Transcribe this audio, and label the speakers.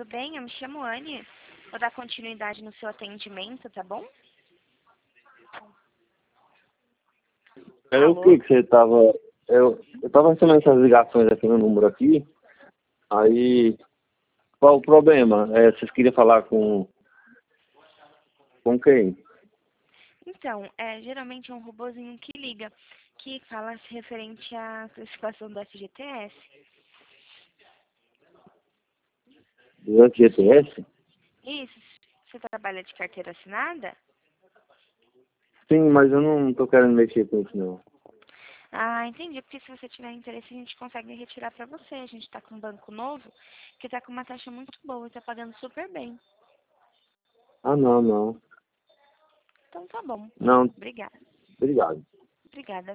Speaker 1: tudo bem? Eu me chamo Anne. Vou dar continuidade no seu atendimento, tá bom?
Speaker 2: É o que você tava... Eu tava recebendo essas ligações aqui no número aqui. Aí, qual o problema? Vocês queriam falar com quem?
Speaker 1: Então, geralmente é um robozinho que liga, que fala referente à classificação do FGTS.
Speaker 2: Do FGTS?
Speaker 1: Isso, você trabalha de carteira assinada?
Speaker 2: Sim, mas eu não tô querendo mexer com isso, não.
Speaker 1: Ah, entendi, porque se você tiver interesse, a gente consegue retirar pra você. A gente tá com um banco novo, que tá com uma taxa muito boa e tá pagando super bem.
Speaker 2: Ah, não.
Speaker 1: Então tá bom.
Speaker 2: Não,
Speaker 1: Obrigada.
Speaker 2: obrigado.
Speaker 1: Obrigada.